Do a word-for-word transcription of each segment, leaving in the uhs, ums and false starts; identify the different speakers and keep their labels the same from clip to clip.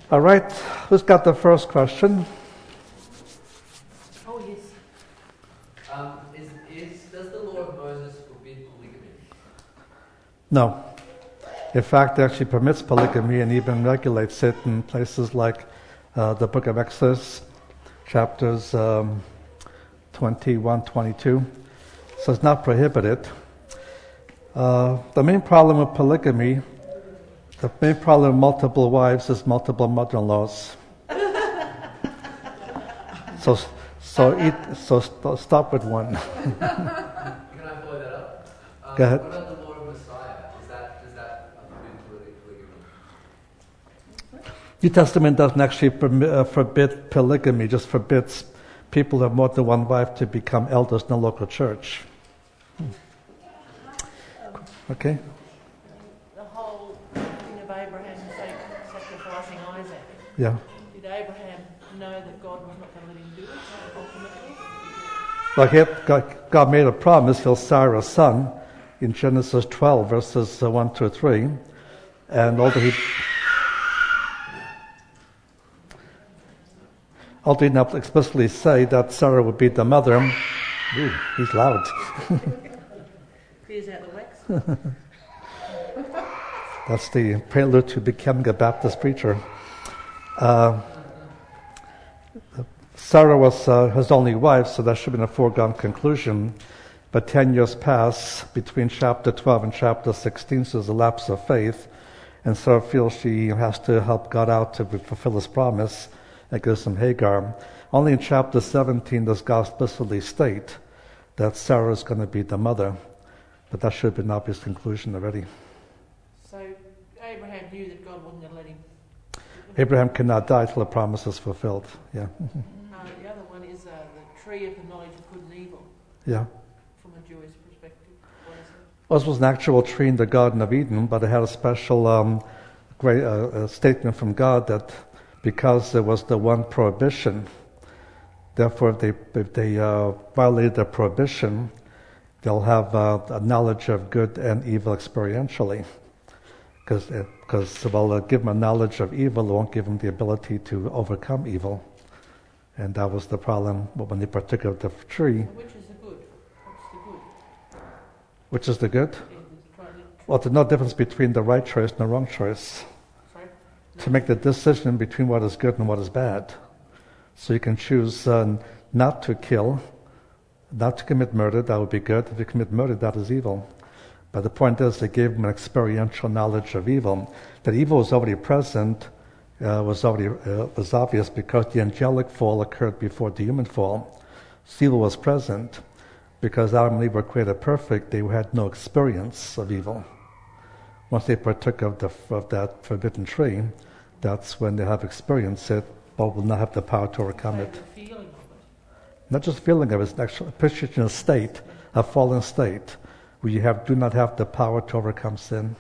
Speaker 1: All right, who's got the first question?
Speaker 2: Oh, yes.
Speaker 3: Um, is, is, does the law of Moses forbid polygamy?
Speaker 1: No. In fact, it actually permits polygamy and even regulates it in places like uh, the book of Exodus, chapters um, twenty-one, twenty-two. So it's not prohibited. Uh, the main problem with polygamy, the main problem with multiple wives is multiple mother-in-laws. so so eat, so st- stop with one.
Speaker 3: Can I follow that up? Um,
Speaker 1: Go ahead.
Speaker 3: What about the law of Messiah? Is that, does that forbid polygamy?
Speaker 1: New Testament doesn't actually permi- uh, forbid polygamy, just forbids people who have more than one wife to become elders in the local church. Okay?
Speaker 2: The whole thing of Abraham sacrificing Isaac.
Speaker 1: Yeah.
Speaker 2: Did Abraham know that God was not going to let him do it ultimately?
Speaker 1: Like it, God, God made a promise, he'll Sarah's son, in Genesis twelve, verses uh, one to three. And although he... Although he did not explicitly say that Sarah would be the mother, ooh, he's loud.
Speaker 2: Clears out the wax.
Speaker 1: That's the prelude to becoming a Baptist preacher. Uh, Sarah was uh, his only wife, so that should have been a foregone conclusion. But ten years pass between chapter twelve and chapter sixteen, so there's a lapse of faith. And Sarah feels she has to help God out to fulfill his promise and gives him Hagar. Only in chapter seventeen does God explicitly state that Sarah is going to be the mother. But that should have been an obvious conclusion already.
Speaker 2: So Abraham knew that God wasn't going to let him.
Speaker 1: Abraham cannot die till the promise is fulfilled. Yeah.
Speaker 2: Uh, the other one is uh, the tree of the knowledge of good and evil.
Speaker 1: Yeah.
Speaker 2: From a Jewish perspective, what is it?
Speaker 1: Well, this was an actual tree in the Garden of Eden, but it had a special um, great uh, a statement from God that because there was the one prohibition, therefore if they, if they uh, violated the prohibition, they'll have uh, a knowledge of good and evil experientially. Because, because well, uh, give them a knowledge of evil, it won't give them the ability to overcome evil. And that was the problem when they partook of the tree.
Speaker 2: So which is the good? What's the good?
Speaker 1: Which is the good?
Speaker 2: Yeah, try to-
Speaker 1: Well, there's no difference between the right choice and the wrong choice.
Speaker 2: Sorry?
Speaker 1: To make the decision between what is good and what is bad. So you can choose uh, not to kill, not to commit murder, that would be good. If you commit murder, that is evil. But the point is, they gave him an experiential knowledge of evil. That evil was already present, uh, was already uh, was obvious because the angelic fall occurred before the human fall. So evil was present because Adam and Eve were created perfect. They had no experience of evil. Once they partook of, the, of that forbidden tree, that's when they have experienced it, but will not have the power to overcome
Speaker 2: So
Speaker 1: it.
Speaker 2: the feeling of it.
Speaker 1: Not just feeling of it, it's an actual position, a state, a fallen state, where you have do not have the power to overcome sin.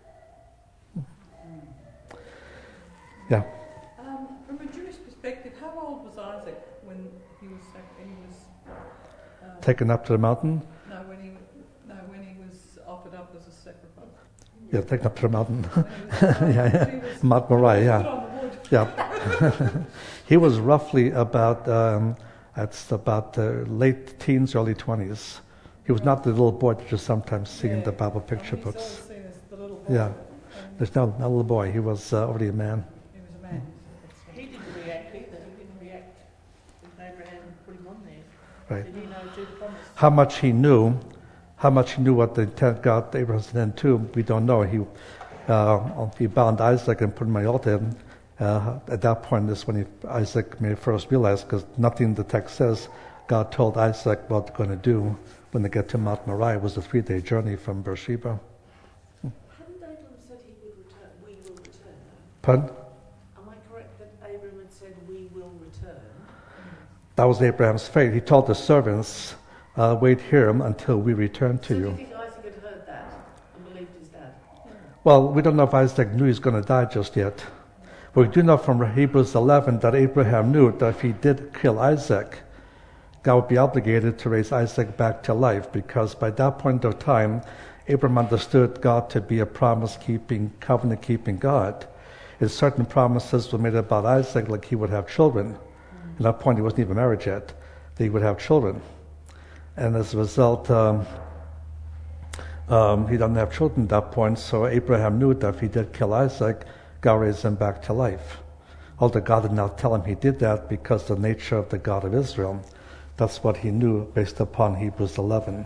Speaker 1: Yeah.
Speaker 4: Um, from a Jewish perspective, how old was Isaac when he was sac- he was um,
Speaker 1: Taken up to the mountain.
Speaker 4: no when he no when he was offered up as a sacrifice?
Speaker 1: Yeah, taken up to the mountain.
Speaker 4: When he was, um,
Speaker 1: yeah,
Speaker 4: he
Speaker 1: yeah.
Speaker 4: was
Speaker 1: Mount Moriah,
Speaker 4: put
Speaker 1: yeah.
Speaker 4: on the wood.
Speaker 1: Yeah. He was roughly about, um, it's about uh, late teens, early twenties. He was not the little boy that you sometimes see in
Speaker 4: Yeah.
Speaker 1: the Bible picture
Speaker 4: He's
Speaker 1: books.
Speaker 4: always seen as the little boy.
Speaker 1: Yeah.
Speaker 4: Um,
Speaker 1: There's no, no little boy. He was uh, already a man.
Speaker 4: he was a man.
Speaker 2: He didn't react either. He didn't react with Abraham put him on there.
Speaker 1: Right.
Speaker 2: Did he know to the promise?
Speaker 1: How much he knew, how much he knew what the intent God Abraham's intent to, we don't know. He uh, he bound Isaac and put him on the altar. Uh, at that point is when he, Isaac may first realize, because nothing in the text says God told Isaac what they're going to do when they get to Mount Moriah. It was a three-day journey from Beersheba.
Speaker 5: Hadn't Abraham said he would return? We will return.
Speaker 1: Pardon?
Speaker 5: Am I correct that Abraham had said we will return?
Speaker 1: That was Abraham's fate. He told the servants, uh, wait here until we return to
Speaker 5: So do
Speaker 1: you.
Speaker 5: you think Isaac had heard that and believed his dad?
Speaker 1: Well, we don't know if Isaac knew he's going to die just yet. But we do know from Hebrews eleven that Abraham knew that if he did kill Isaac, God would be obligated to raise Isaac back to life, because by that point of time, Abraham understood God to be a promise-keeping, covenant-keeping God. is certain promises were made about Isaac, like he would have children. At that point, he wasn't even married yet. That he would have children. And as a result, um, um, he doesn't have children at that point, so Abraham knew that if he did kill Isaac, God raised him back to life. Although God did not tell him he did that because of the nature of the God of Israel. That's what he knew based upon Hebrews eleven.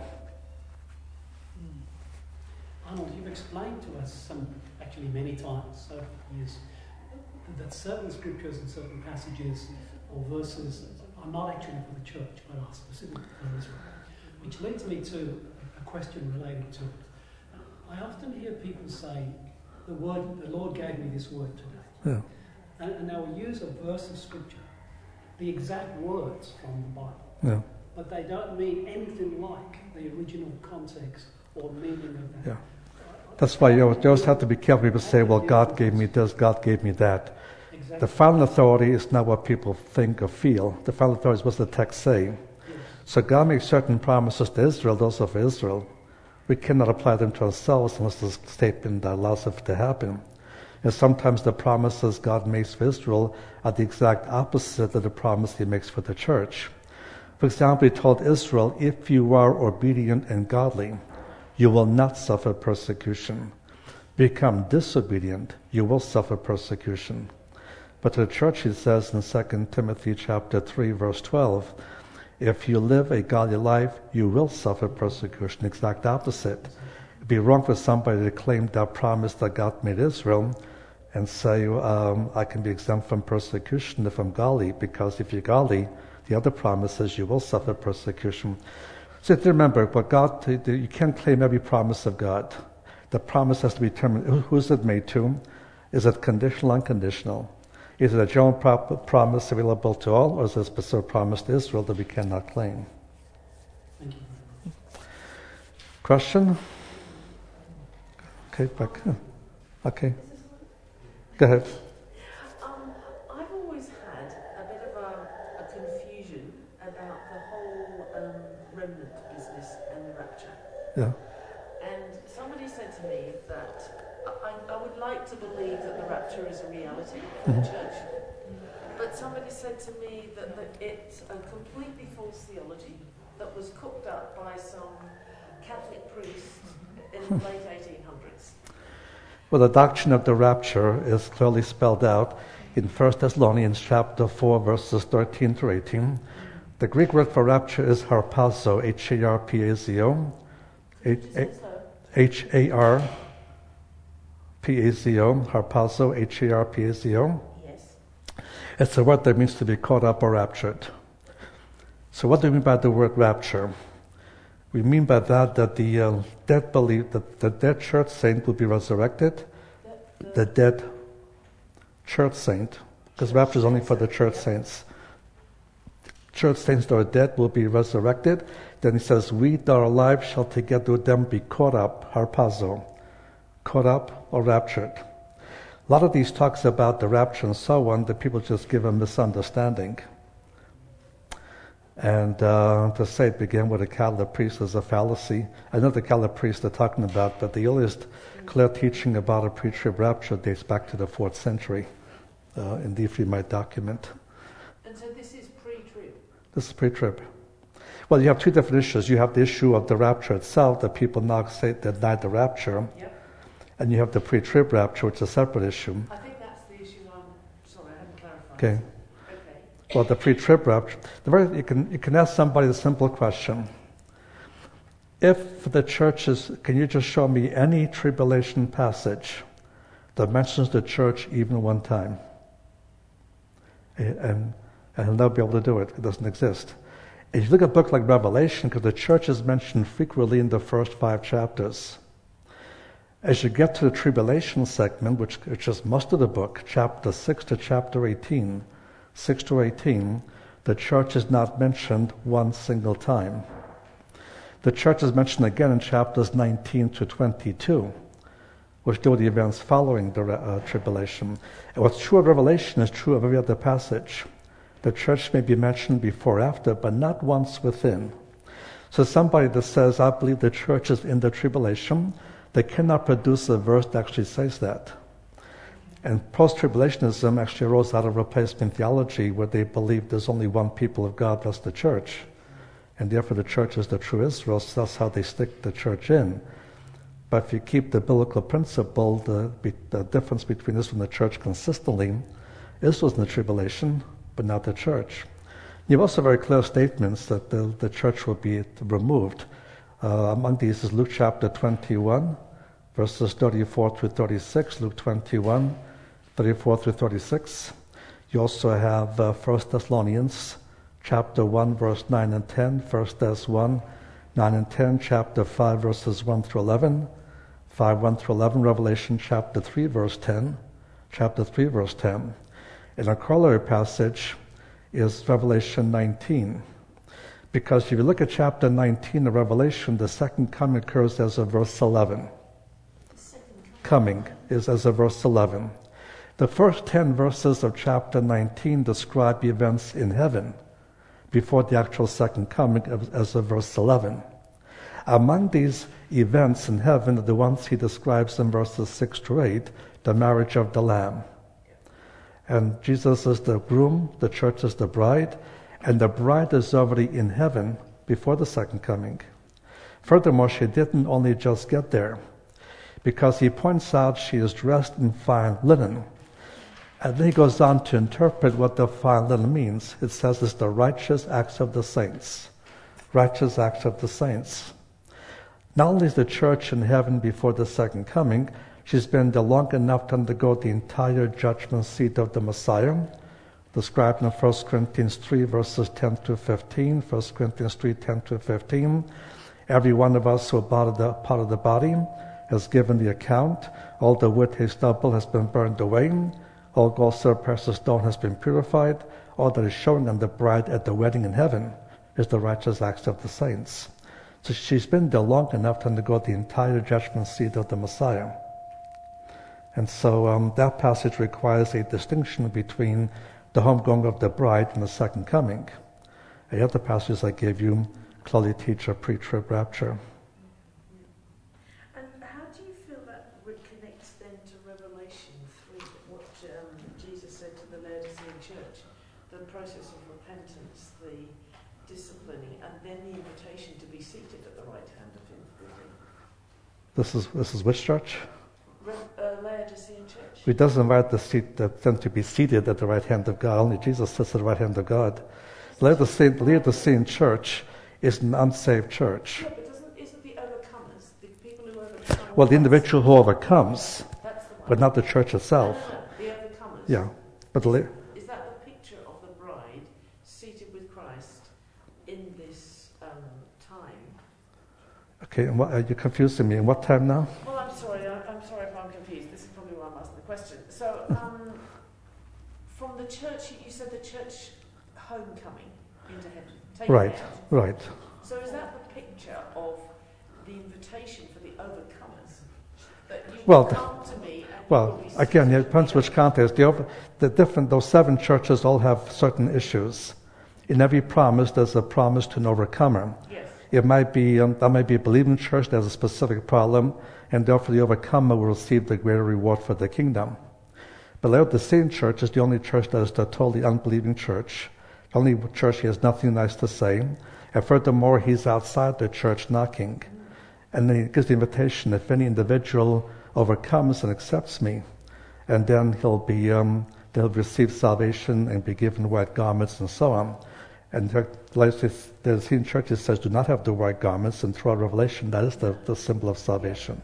Speaker 6: Arnold, you've explained to us some, actually many times over the years, that certain scriptures and certain passages or verses are not actually for the church, but are specific for Israel. Which leads me to a question related to it. I often hear people say, the word, the Lord gave me this word today.
Speaker 1: Yeah.
Speaker 6: And, and they will use a verse of scripture, the exact words from the Bible.
Speaker 1: Yeah.
Speaker 6: But they don't mean anything like the original context or meaning of that.
Speaker 1: Yeah. That's why you always, you always have to be careful. People say, well, God gave me this, God gave me that.
Speaker 6: Exactly.
Speaker 1: The final authority is not what people think or feel. The final authority is what the text say.
Speaker 6: Yes.
Speaker 1: So God makes certain promises to Israel, those are for Israel. We cannot apply them to ourselves unless the statement allows it to happen. And sometimes the promises God makes for Israel are the exact opposite of the promise he makes for the church. For example, he told Israel, if you are obedient and godly, you will not suffer persecution. Become disobedient, you will suffer persecution. But to the church he says in Second Timothy chapter three, verse twelve, if you live a godly life, you will suffer persecution. Exact opposite. It'd be wrong for somebody to claim that promise that God made Israel and say, um, I can be exempt from persecution if I'm godly, because if you're godly, the other promise is you will suffer persecution. So remember, what God, you can't claim every promise of God. The promise has to be determined. Who is it made to? Is it conditional, unconditional? Is it a general pro- promise available to all, or is it a specific promise to Israel that we cannot claim?
Speaker 6: Thank you.
Speaker 1: Question? Okay, back. Okay. Go ahead.
Speaker 5: Um, I've always had a bit of a, a confusion about the whole um, remnant business and the rapture.
Speaker 1: Yeah.
Speaker 5: And somebody said to me that I, I would like to believe that the rapture is a reality for
Speaker 1: Mhm.
Speaker 5: the church. But somebody said to me that, that it's a completely false theology that was cooked up by some Catholic priests in the late eighteen hundreds.
Speaker 1: Well, the doctrine of the rapture is clearly spelled out in First Thessalonians chapter four, verses thirteen through eighteen. The Greek word for rapture is harpazo, H A R P A Z O. H A R P A Z O, harpazo, H A R P A Z O.
Speaker 5: Yes.
Speaker 1: It's a word that means to be caught up or raptured. So what do we mean by the word rapture? We mean by that that the uh, dead believe that the dead church saint will be resurrected.
Speaker 5: The, the,
Speaker 1: The dead church saint, because rapture is only for the church saints. Church saints that are dead will be resurrected. Then he says, we that are alive shall together with them be caught up, harpazo, caught up or raptured. A lot of these talks about the rapture and so on, that people just give a misunderstanding. And uh, to say it began with a Catholic priest is a fallacy. I know the Catholic priests they're talking about, but the earliest clear teaching about a pre-trib rapture dates back to the fourth century uh, in the Ephraimite document.
Speaker 5: and so this is pre-trib.
Speaker 1: This is pre-trib. Well, you have two different issues. You have the issue of the rapture itself, that people now say deny the rapture,
Speaker 5: Yep.
Speaker 1: and you have the pre-trib rapture, which is a separate issue.
Speaker 5: I think that's the issue I'm sorry, I haven't clarified.
Speaker 1: Okay.
Speaker 5: Okay.
Speaker 1: Well, the pre-trib rapture. The very, you can you can ask somebody a simple question. If the church is, can you just show me any tribulation passage that mentions the church even one time? And and he'll never be able to do it. It doesn't exist. If you look at a book like Revelation, because the church is mentioned frequently in the first five chapters. As you get to the tribulation segment, which, which is most of the book, chapter six to chapter eighteen, six to eighteen, the church is not mentioned one single time. The church is mentioned again in chapters nineteen to twenty-two, which deal with the events following the uh, tribulation. And what's true of Revelation is true of every other passage. The church may be mentioned before or after, but not once within. So somebody that says, I believe the church is in the tribulation, they cannot produce a verse that actually says that. And post-tribulationism actually arose out of replacement theology, where they believed there's only one people of God, that's the church. And therefore the church is the true Israel, so that's how they stick the church in. But if you keep the biblical principle, the, the difference between Israel and the church consistently, Israel's in the tribulation, but not the church. You have also very clear statements that the, the church will be removed. Uh, among these is Luke chapter twenty-one, verses thirty-four through thirty-six, Luke twenty-one, thirty-four through thirty-six. You also have uh, First Thessalonians chapter one, verse nine and ten, First Thess one, nine and ten, chapter five, verses one through eleven, five, one through eleven, Revelation chapter three, verse ten, chapter three, verse ten. And our corollary passage is Revelation nineteen. Because if you look at chapter nineteen of Revelation, the second coming occurs as of verse eleven. Coming is as of verse eleven. The first ten verses of chapter nineteen describe events in heaven before the actual second coming as of verse eleven. Among these events in heaven are the ones he describes in verses six to eight, the marriage of the Lamb. And Jesus is the groom, the church is the bride, and the bride is already in heaven before the second coming. Furthermore, she didn't only just get there, because he points out she is dressed in fine linen. And then he goes on to interpret what the fine linen means. It says it's the righteous acts of the saints. Righteous acts of the saints. Not only is the church in heaven before the second coming, she's been there long enough to undergo the entire judgment seat of the Messiah, described in First Corinthians three, verses ten to fifteen, First Corinthians three, ten to fifteen. Every one of us who are part of the, part of the body has given the account. All the wood, hay, stubble has been burned away. All gold, silver, precious stone has been purified. All that is showing on the bride at the wedding in heaven is the righteous acts of the saints. So she's been there long enough to undergo the entire judgment seat of the Messiah. And so um, that passage requires a distinction between the homegoing of the bride and the second coming. The other passages I gave you clearly teach a pre-trib rapture.
Speaker 5: And how do you feel that connects then to Revelation three, what um, Jesus said to the Laodicean church, the process of repentance, the disciplining, and then the invitation to be seated at the right hand of him?
Speaker 1: This is this is which church?
Speaker 5: Re- uh, Laodicean church.
Speaker 1: He doesn't invite the seat, uh, them to be seated at the right hand of God. Only Jesus sits at the right hand of God. Laodicean, Laodicean church is an unsaved church.
Speaker 5: Yeah, but doesn't, isn't the overcomers, the people who overcome...
Speaker 1: Well, the individual who overcomes,
Speaker 5: that's the one.
Speaker 1: but not the church itself.
Speaker 5: No, no, no, the overcomers.
Speaker 1: Yeah. But the,
Speaker 5: Is that the picture of the bride seated with Christ in this um, time?
Speaker 1: okay, and what, are you confusing me? In what time now?
Speaker 5: Well, I'm sorry, I, I'm sorry if I'm confused. This is probably why I'm asking the question. So, um, from the church, you said the church homecoming into heaven. Taken
Speaker 1: Right,
Speaker 5: out.
Speaker 1: right.
Speaker 5: So is that the picture of the invitation for the overcomers? That you
Speaker 1: Well,
Speaker 5: will come to me and
Speaker 1: Well,
Speaker 5: you will be
Speaker 1: again,
Speaker 5: seated
Speaker 1: it depends
Speaker 5: with
Speaker 1: which
Speaker 5: me.
Speaker 1: context. The, over, the different, those seven churches all have certain issues. In every promise, there's a promise to an overcomer.
Speaker 5: Yes.
Speaker 1: It might be, um, that might be a believing church that has a specific problem, and therefore the overcomer will receive the greater reward for the kingdom. But Laodicean church is the only church that is the totally unbelieving church. The only church he has nothing nice to say. And furthermore, he's outside the church knocking. And then he gives the invitation, if any individual overcomes and accepts me, and then he'll be, um, they'll receive salvation and be given white garments and so on. And the Laodicean church says, do not have the white garments, and throughout Revelation, that is the, the symbol of salvation.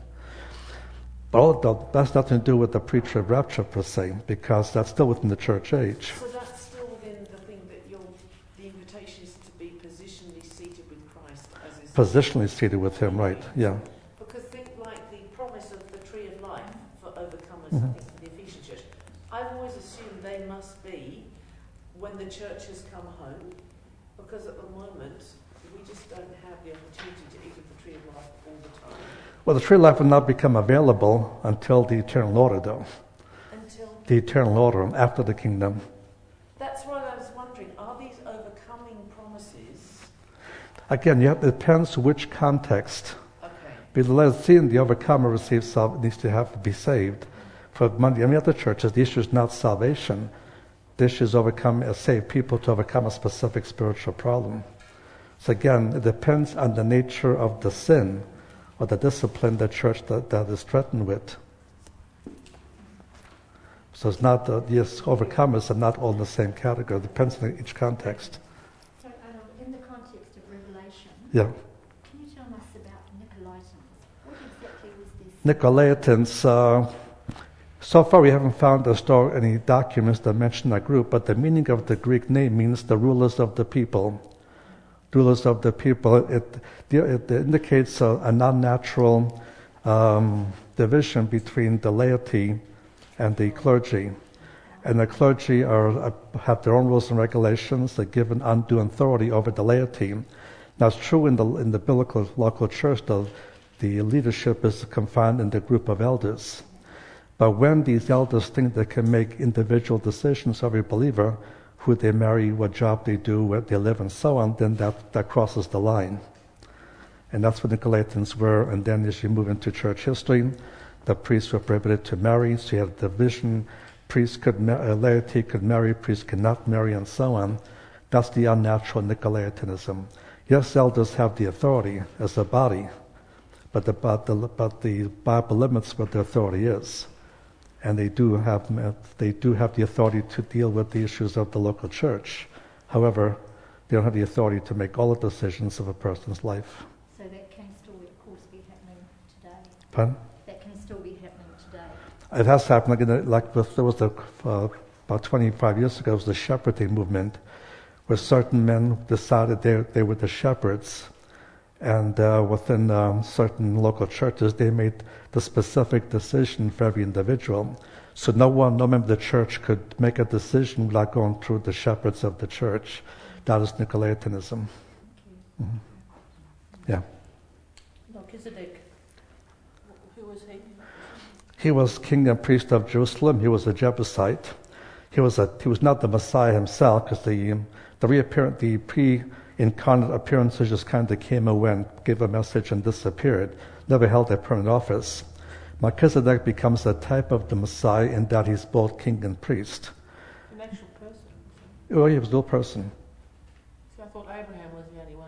Speaker 1: But all the, that's nothing to do with the pre-trib rapture per se, because that's still within the church age.
Speaker 5: So that's still within the thing that you're, the invitation is to be positionally seated with Christ as is.
Speaker 1: Positionally seated with him, right, yeah.
Speaker 5: Because think like the promise of the tree of life for overcomers,
Speaker 1: Mhm.
Speaker 5: I think, in the Ephesian church. I've always assumed they must be when the church has come home, because at the moment we just don't have the opportunity to eat of the tree of life all the time.
Speaker 1: Well, the tree of life will not become available until the eternal order, though.
Speaker 5: Until
Speaker 1: The eternal order, after the kingdom.
Speaker 5: that's why I was wondering, are these overcoming promises?
Speaker 1: Again, you have, it depends which context.
Speaker 5: Okay.
Speaker 1: Because let's see, the overcomer receives sal- needs to have to be saved. For many other churches, the issue is not salvation. The issue is overcome, uh, save people to overcome a specific spiritual problem. So again, it depends on the nature of the sin or the discipline the church that, that is threatened with. So it's not, uh, yes, overcomers are not all in the same category. It depends on each context.
Speaker 7: So, um, in the context of Revelation,
Speaker 1: Yeah.
Speaker 7: can you tell us about Nicolaitans? What exactly was this?
Speaker 1: Nicolaitans, uh, so far we haven't found a story, any documents that mention that group, but the meaning of the Greek name means the rulers of the people. Rulers of the people. It, it indicates a, a non-natural um, division between the laity and the clergy. And the clergy are, have their own rules and regulations. They're given undue authority over the laity. Now it's true in the in the biblical local church, the, the leadership is confined in the group of elders. But when these elders think they can make individual decisions for every believer, who they marry, what job they do, where they live, and so on, then that, that crosses the line. And that's what Nicolaitans were. And then as you move into church history, the priests were prohibited to marry, so you had division. Priests could, uh, laity could marry, priests could not marry, and so on. That's the unnatural Nicolaitanism. Yes, elders have the authority as a body, but the, but the, but the Bible limits what their authority is. And they do have they do have the authority to deal with the issues of the local church. However, they don't have the authority to make all the decisions of a person's life.
Speaker 7: So that can still, of course, be happening today.
Speaker 1: Pardon?
Speaker 7: That can still be happening today.
Speaker 1: It has happened. Like, in, like with, there was a, uh, about twenty-five years ago, was the shepherding movement, where certain men decided they they were the shepherds, and uh, within um, certain local churches, they made the specific decision for every individual. So no one, no member of the church could make a decision without going through the shepherds of the church. That is Nicolaitanism. Mm-hmm. Yeah.
Speaker 2: Melchizedek, who was he?
Speaker 1: He was king and priest of Jerusalem. He was a Jebusite. He was a he was not the Messiah himself, because the the reappearance, the pre-incarnate appearances just kind of came and went, gave a message and disappeared. Never held a permanent office. Melchizedek becomes a type of the Messiah in that he's both king and priest.
Speaker 2: An actual person.
Speaker 1: Oh, he was a real person.
Speaker 2: So I thought Abraham was the only one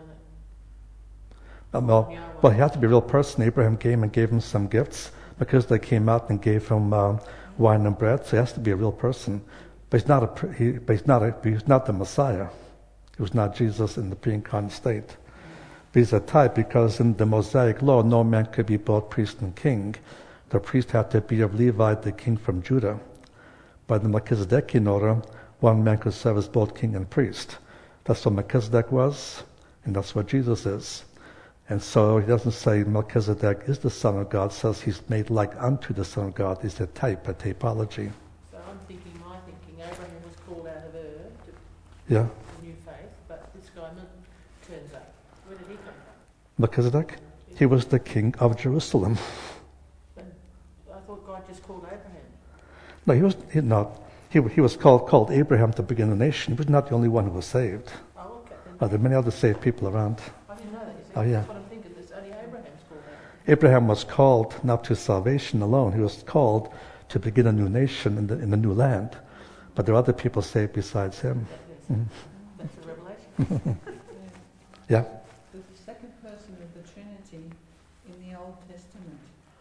Speaker 2: that...
Speaker 1: Um, well, well, he had to be a real person. Abraham came and gave him some gifts because they came out and gave him uh, wine and bread. So he has to be a real person. But he's not a. He, but he's not a. He's not the Messiah. He was not Jesus in the pre-incarnate state. But he's a type because in the Mosaic law, no man could be both priest and king. The priest had to be of Levi, the king from Judah. By the Melchizedekian order, one man could serve as both king and priest. That's what Melchizedek was, and that's what Jesus is. And so he doesn't say Melchizedek is the Son of God, says he's made like unto the Son of God. He's a type, a typology.
Speaker 2: So I'm thinking, my thinking, Abraham was called out of Ur to
Speaker 1: Yeah.
Speaker 2: the new faith, but this guy turns up. Where did he come from?
Speaker 1: Melchizedek? He was the king of Jerusalem.
Speaker 2: But I thought God just called Abraham.
Speaker 1: No, he was he not. He, he was called called Abraham to begin the nation. He was not the only one who was saved.
Speaker 2: Oh, okay. Then
Speaker 1: Oh, there are many other saved people around.
Speaker 2: I didn't know that. You see,
Speaker 1: Oh, yeah.
Speaker 2: That's what I'm thinking. There's only Abraham's called out.
Speaker 1: Abraham was called not to salvation alone. He was called to begin a new nation in the in the new land. But there are other people saved besides him.
Speaker 2: That-
Speaker 1: Mhm.
Speaker 2: That's a revelation.
Speaker 1: Yeah.
Speaker 4: The second person of the Trinity in the Old Testament,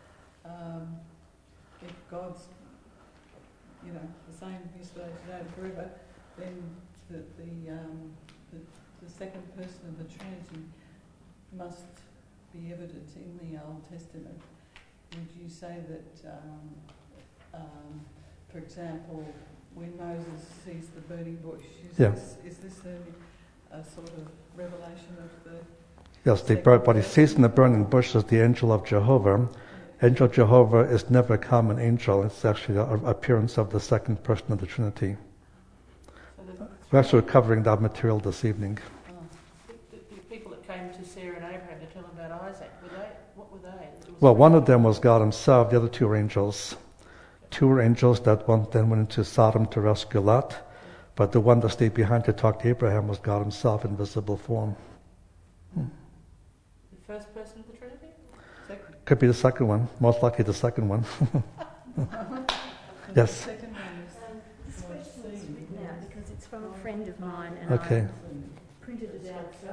Speaker 4: um, if God's, you know, the same yesterday, today, and forever, then the the, um, the the second person of the Trinity must be evident in the Old Testament. Would you say that, um, um, for example, when Moses sees the burning bush, is
Speaker 1: Yeah.
Speaker 4: this, is this a, a sort of revelation of the...
Speaker 1: Yes, the bur- what he sees in the burning bush is the angel of Jehovah. Angel Jehovah is never a common angel. It's actually an appearance of the second person of the Trinity.
Speaker 2: So the,
Speaker 1: We're actually covering that material this evening.
Speaker 2: the, the people that came to Sarah and Abraham to tell them about Isaac, were they? What were they? It was
Speaker 1: Well, one of them was God himself. The other two were angels. Two were angels that one then went into Sodom to rescue Lot. But the one that stayed behind to talk to Abraham was God himself in visible form.
Speaker 2: the first person of the Trinity?
Speaker 4: Second.
Speaker 1: Could be the second one. Most likely the second one. Yes.
Speaker 4: The second one is
Speaker 7: Um, this
Speaker 4: what
Speaker 7: question was
Speaker 4: seen.
Speaker 7: written out because it's from a friend of mine and
Speaker 1: Okay.
Speaker 7: I printed it out. So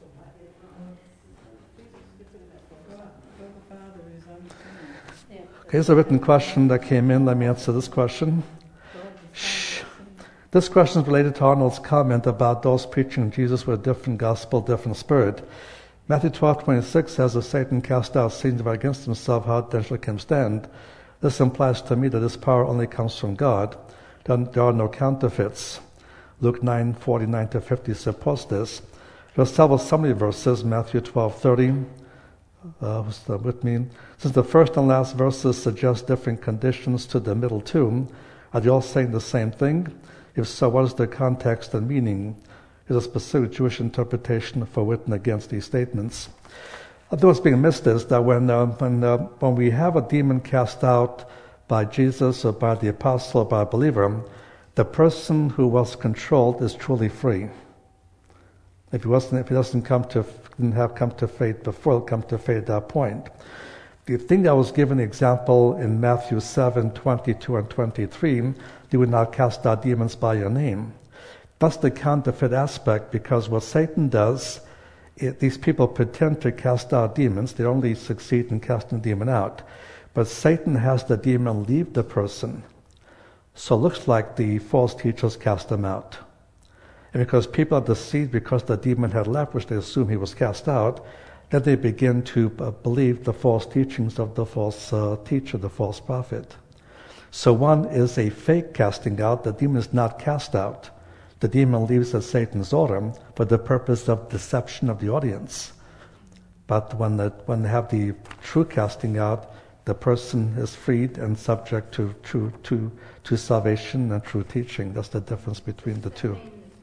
Speaker 4: God, God the Father is unseen.
Speaker 7: yeah.
Speaker 1: Okay, here's a written question that came in. Let me answer this question.
Speaker 4: God the
Speaker 1: Shh.
Speaker 4: Father is unseen.
Speaker 1: This question is related to Arnold's comment about those preaching Jesus with a different gospel, different spirit. Matthew twelve twenty-six says, if Satan cast out Satan against himself, how then shall he stand? This implies to me that this power only comes from God. There are no counterfeits. Luke nine forty-nine to fifty supports this. There are several summary verses, Matthew twelve thirty. Uh, what's that with me? Since the first and last verses suggest different conditions to the middle two, are they all saying the same thing? If so, what is the context and meaning? Is a specific Jewish interpretation for written against these statements? I think what's being missed is that when uh, when uh, when we have a demon cast out by Jesus or by the apostle or by a believer, the person who was controlled is truly free. If he wasn't, if he doesn't come to didn't have come to faith before, he'll come to faith at that point. The thing that was given the example in Matthew seven twenty-two and twenty-three, you would not cast out demons by your name. That's the counterfeit aspect, because what Satan does, it, these people pretend to cast out demons. They only succeed in casting the demon out. But Satan has the demon leave the person. So it looks like the false teachers cast them out. And because people are deceived because the demon had left, which they assume he was cast out, then they begin to uh, believe the false teachings of the false uh, teacher, the false prophet. So one is a fake casting out. The demon is not cast out. The demon leaves at Satan's order for the purpose of deception of the audience. But when, the, when they have the true casting out, the person is freed and subject to, to, to, to salvation and true teaching. That's the difference between the two.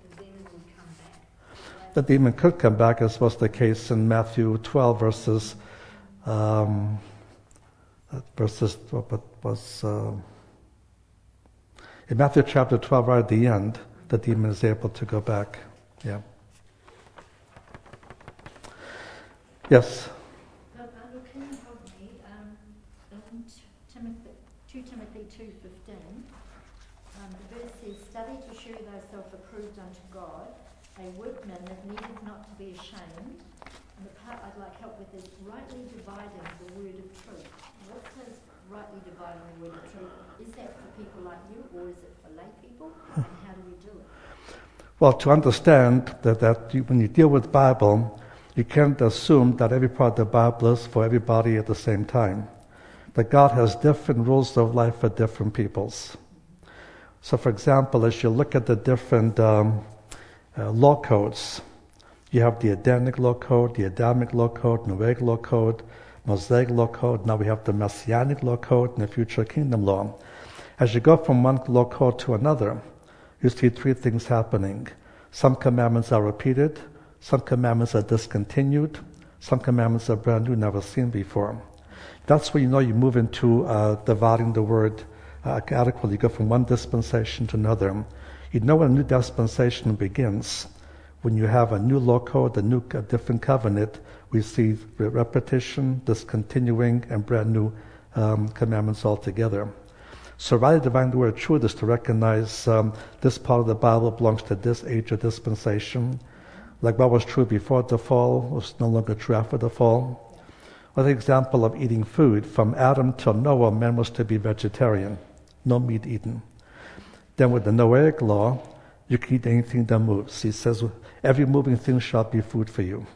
Speaker 1: The demon could come back, as was the case in Matthew twelve, verses, um, verses what was uh, in Matthew chapter twelve, right at the end, the demon is able to go back. Yeah. Yes.
Speaker 7: Look, can you help me? Um, in Timothy, two Timothy two fifteen, um, the verse says, "Study to show thyself approved unto God, a workman that needeth not to be ashamed." And the part I'd like help with is rightly dividing the word of truth. What does rightly dividing the word of truth? Is that for people like you, or is it for lay people? And how do we do it?
Speaker 1: Well, to understand that, that you, when you deal with Bible, you can't assume that every part of the Bible is for everybody at the same time. That God has different rules of life for different peoples. So, for example, as you look at the different um, uh, law codes, you have the Adamic law code, the Adamic law code, Noahic law code, Mosaic law code. Now we have the Messianic law code and the future kingdom law. As you go from one law code to another, you see three things happening. Some commandments are repeated, some commandments are discontinued, some commandments are brand new, never seen before. That's when you know you move into uh, dividing the word uh, adequately. You go from one dispensation to another. You know when a new dispensation begins. When you have a new law code, a new, a different covenant, we see repetition, discontinuing, and brand new um, commandments altogether. So rightly dividing the word of truth is to recognize um, this part of the Bible belongs to this age or dispensation. Like what was true before the fall was no longer true after the fall. Or the example of eating food. From Adam till Noah, man was to be vegetarian. No meat eaten. Then with the Noahic law, you can eat anything that moves. He says, every moving thing shall be food for you.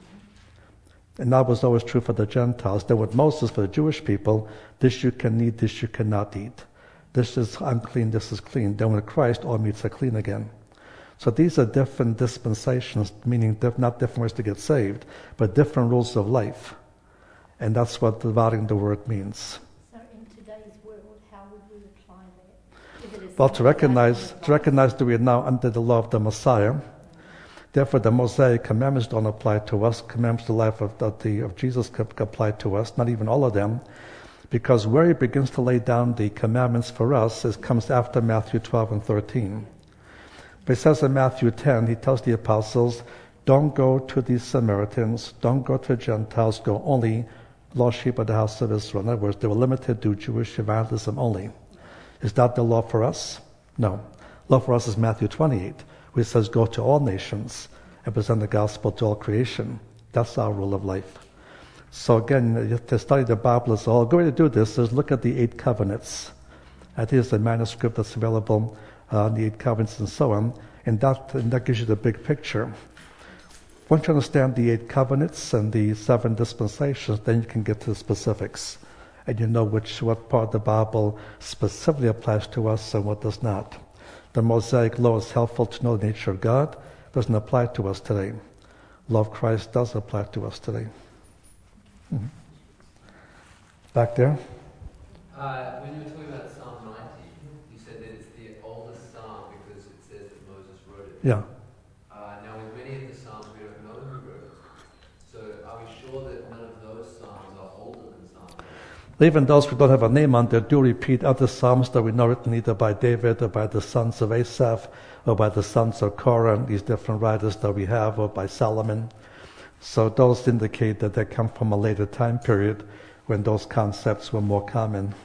Speaker 1: And that was always true for the Gentiles. Then with Moses, for the Jewish people, this you can eat, this you cannot eat. This is unclean, this is clean. Then with Christ, all meats are clean again. So these are different dispensations, meaning not different ways to get saved, but different rules of life. And that's what dividing the word means.
Speaker 7: So in today's world, how would we apply that? If it is
Speaker 1: Well, to recognize,
Speaker 7: something
Speaker 1: to recognize that we are now under the law of the Messiah. Therefore, the Mosaic commandments don't apply to us. Commandments of the life of, of, the, of Jesus apply to us, not even all of them. Because where he begins to lay down the commandments for us is, comes after Matthew twelve and thirteen. But he says in Matthew ten, he tells the apostles, don't go to the Samaritans, don't go to the Gentiles, go only lost sheep of the house of Israel. In other words, they were limited to Jewish evangelism only. Is that the law for us? No. Law for us is Matthew twenty-eight, which says, go to all nations and present the gospel to all creation. That's our rule of life. So again, to study the Bible is all. A good way to do this is look at the eight covenants. I think it's a manuscript that's available on uh, the eight covenants and so on, and that, and that gives you the big picture. Once you understand the eight covenants and the seven dispensations, then you can get to the specifics, and you know which what part of the Bible specifically applies to us and what does not. The Mosaic law is helpful to know the nature of God. It doesn't apply to us today. Law of Christ does apply to us today. Mm-hmm. Back there.
Speaker 3: Uh, when you were talking about Psalm ninety, you said that it's the oldest psalm because it says that Moses wrote it.
Speaker 1: Yeah.
Speaker 3: Uh, now, with many of the psalms, we don't know who wrote it. So, are we sure that none of those psalms are older than Psalm ninety?
Speaker 1: Even those who don't have a name on there do repeat other psalms that we know written either by David or by the sons of Asaph or by the sons of Korah, and these different writers that we have, or by Solomon. So those indicate that they come from a later time period when those concepts were more common.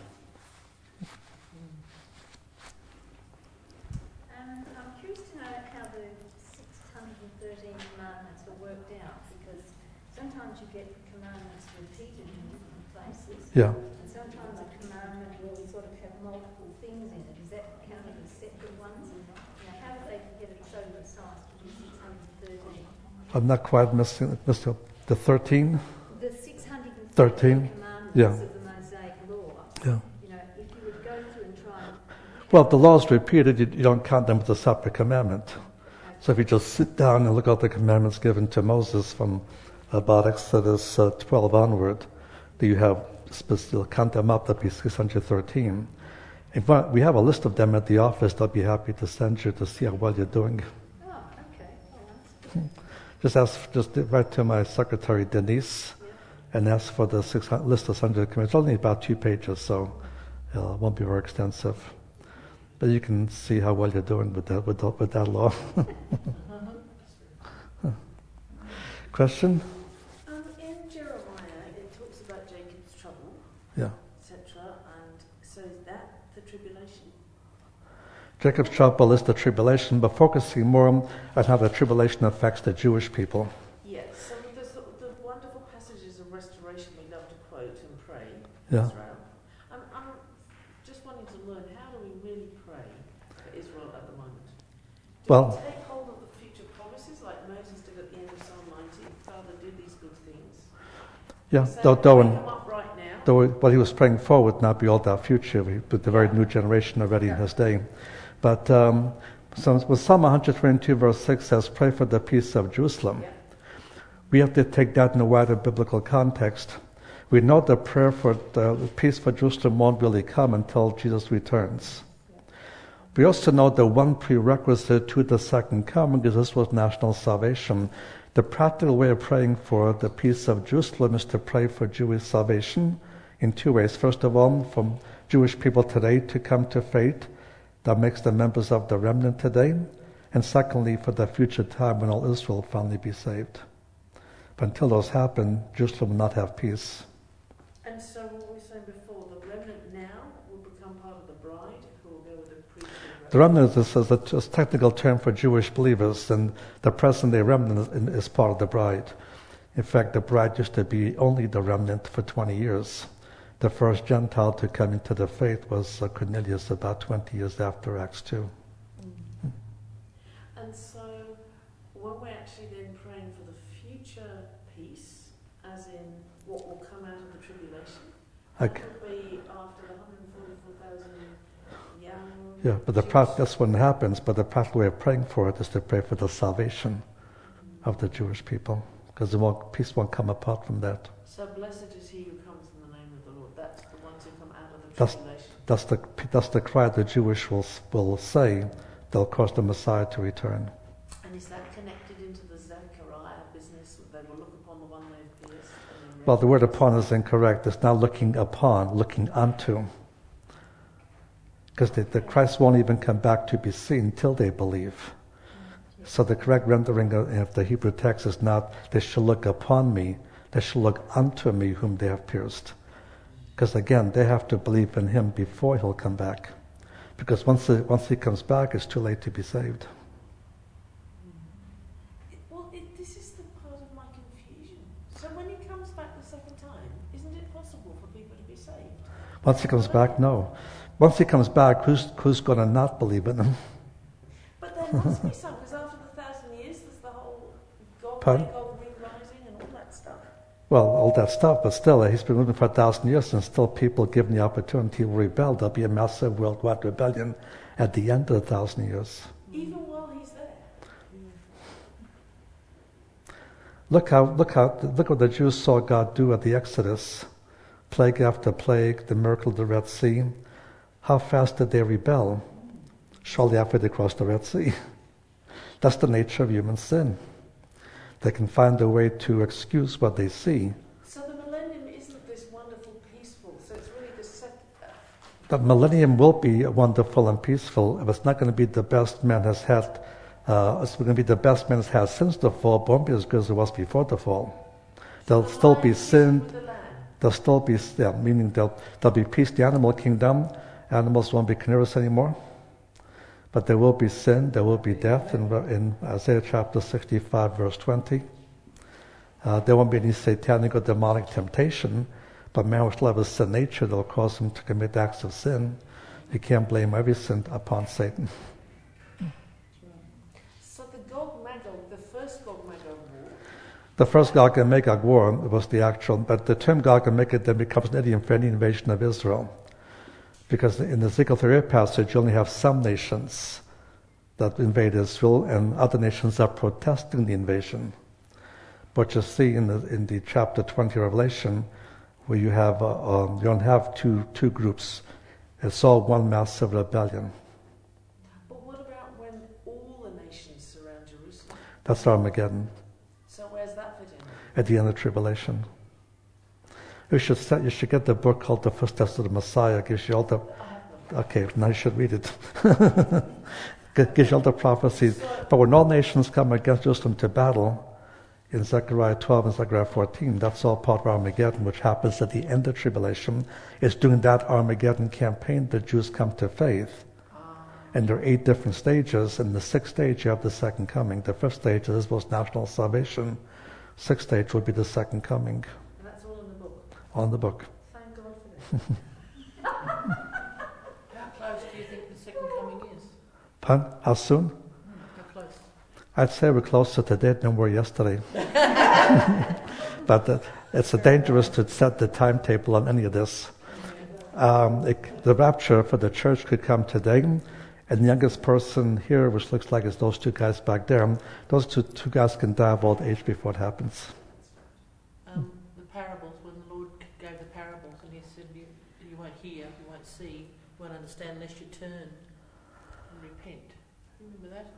Speaker 7: Um, I'm curious to know how the six hundred thirteen commandments are worked out, because sometimes you get commandments repeated in different places.
Speaker 1: Yeah.
Speaker 7: And sometimes a commandment will sort of have multiple things in it. Is that counted as separate ones? You know, how do they get it so precise to be six hundred thirteen?
Speaker 1: I'm not quite missing, missing the thirteen?
Speaker 7: The six hundred
Speaker 1: thirteen,
Speaker 7: thirteen commandments
Speaker 1: yeah.
Speaker 7: of the Mosaic law.
Speaker 1: Yeah.
Speaker 7: You know, if you would go through and try and...
Speaker 1: Well, if the law is repeated, you, you don't count them as a separate commandment. So if you just sit down and look at the commandments given to Moses from about Exodus uh, twelve onward, do you have, you'll count them up, that'd be six hundred thirteen. In fact, we have a list of them at the office. They'll be happy to send you to see how well you're doing.
Speaker 7: Oh, okay. Oh, that's good.
Speaker 1: Just ask, just write to my secretary Denise,
Speaker 7: Yeah.
Speaker 1: and ask for the six hundred, list of one hundred commandments. It's only about two pages, so uh, it won't be very extensive. But you can see how well you're doing with that with, with that law. Question?
Speaker 5: Um, in Jeremiah, it talks about Jacob's trouble,
Speaker 1: Yeah.
Speaker 5: et cetera. And so is that the tribulation?
Speaker 1: Jacob's trouble is the tribulation, but focusing more on how the tribulation affects the Jewish people.
Speaker 5: Yes. So the, the wonderful passages of restoration we love to quote and pray.
Speaker 1: Yeah.
Speaker 5: Israel. I'm, I'm just wanting to learn, how do we really pray for Israel at the moment? Do
Speaker 1: Well-
Speaker 5: we take hold of the future promises like Moses did at the end of Psalm ninety? Father, do these good things.
Speaker 1: Yeah,
Speaker 5: So
Speaker 1: though, though,
Speaker 5: bring
Speaker 1: in,
Speaker 5: them up right now.
Speaker 1: though what he was praying for would not be all that future, but the very new generation already in his day. But um, so with Psalm one twenty-two verse six says, pray for the peace of Jerusalem.
Speaker 5: Yeah.
Speaker 1: We have to take that in a wider biblical context. We know the prayer for the peace for Jerusalem won't really come until Jesus returns. We also know that one prerequisite to the second coming is this was national salvation. The practical way of praying for the peace of Jerusalem is to pray for Jewish salvation in two ways. First of all, from Jewish people today to come to faith that makes them members of the remnant today. And secondly, for the future time when all Israel will finally be saved. But until those happen, Jerusalem will not have peace.
Speaker 5: And so what we were saying before, the remnant now will become part of the bride who will go with the priest.
Speaker 1: The remnant is a, is a technical term for Jewish believers, and the present-day remnant is, is part of the bride. In fact, the bride used to be only the remnant for twenty years. The first Gentile to come into the faith was uh, Cornelius about twenty years after Acts two.
Speaker 5: Mm. And so when we're actually then praying for the future peace, as in what will come out of the tribulation, that
Speaker 1: Okay.
Speaker 5: would be after the one hundred forty-four thousand young
Speaker 1: Yeah, but the
Speaker 5: Jews.
Speaker 1: pra- that's when it happens, but the practical way of praying for it is to pray for the salvation of the Jewish people, because the won't, peace won't come apart from that.
Speaker 5: So blessed is he who comes in the name of the Lord. That's the ones who come out of the
Speaker 1: That's-
Speaker 5: tribulation.
Speaker 1: That's the, that's the cry the Jewish will, will say. They'll cause the Messiah to return.
Speaker 5: And is that connected into the Zechariah business? They will look upon the one they've pierced. And then
Speaker 1: Well, the word upon is incorrect. It's not looking upon, looking unto. Because the, the Christ won't even come back to be seen till they believe. So the correct rendering of, of the Hebrew text is not, they shall look upon me, they shall look unto me whom they have pierced. Because again, they have to believe in him before he'll come back. Because once he, once he comes back, it's too late to be saved.
Speaker 5: It, well, it, this is the part of my confusion. So when he comes back the second time, isn't it possible for people to be saved?
Speaker 1: Once he comes back, no. Once he comes back, who's who's going to not believe in him?
Speaker 5: But there must be some, because after the thousand years, there's the whole Gog,
Speaker 1: Pardon?
Speaker 5: Magog re-rising and all that stuff.
Speaker 1: Well, all that stuff, but still, he's been living for a thousand years, and still people given the opportunity will rebel. There'll be a massive worldwide rebellion at the end of the thousand years.
Speaker 5: Even while he's there.
Speaker 1: Look how, look how, look what the Jews saw God do at the Exodus. Plague after plague, the miracle of the Red Sea. How fast did they rebel? Shortly after they crossed the Red Sea. That's the nature of human sin. They can find a way to excuse what they see.
Speaker 5: So the millennium isn't this wonderful, peaceful, so it's really the second...
Speaker 1: The millennium will be wonderful and peaceful. If it's not going to be the best man has had, uh, it's going to be the best man has had since the fall, but won't be as good as it was before the fall. There'll
Speaker 5: the
Speaker 1: still be
Speaker 5: lion
Speaker 1: sin.
Speaker 5: with the lamb.
Speaker 1: There'll still be, yeah, meaning there'll, there'll be peace, the animal kingdom. Animals won't be carnivorous anymore. But there will be sin, there will be death in, in Isaiah chapter sixty-five, verse twenty. Uh, there won't be any satanic or demonic temptation, but man will still have a sin nature that will cause him to commit acts of sin. You can't blame every sin upon Satan.
Speaker 5: So the Gog Magog, the first Gog Magog war.
Speaker 1: The first Gog and Magog war was the actual, but the term Gog and Magog then becomes an idiom for any invasion of Israel. Because in the Ezekiel thirty-eight passage, you only have some nations that invade Israel, and other nations are protesting the invasion. But you see in the in the chapter twenty Revelation, where you have uh, um, you don't have two two groups; it's all one massive rebellion.
Speaker 5: But what about when all the nations surround Jerusalem?
Speaker 1: That's Armageddon
Speaker 5: So where's that fit in?
Speaker 1: at the end of tribulation. You should set, you should get the book called The Footsteps of the Messiah. It gives you all the okay. Now you should read it. It gives you all the prophecies. But when all nations come against Jerusalem to battle, in Zechariah twelve and Zechariah fourteen, that's all part of Armageddon, which happens at the end of tribulation. It's during that Armageddon campaign that Jews come to faith. And there are eight different stages. In the sixth stage, you have the second coming. The fifth stage is Israel's national salvation. Sixth stage would be the second coming.
Speaker 5: And that's all in the book.
Speaker 1: On the book.
Speaker 5: Thank God for that.
Speaker 2: How close do you think the second coming is?
Speaker 1: Pun? How soon?
Speaker 2: How close?
Speaker 1: I'd say we're closer today than we were yesterday. But uh, it's dangerous to set the timetable on any of this. Um, it, the rapture for the church could come today, and the youngest person here, which looks like it's those two guys back there, those two, two guys can die of old age before it happens.
Speaker 2: Um, the parables, when the Lord gave the parables, and He said, you, you won't hear, you won't see, you won't understand unless you turn and repent. You remember that?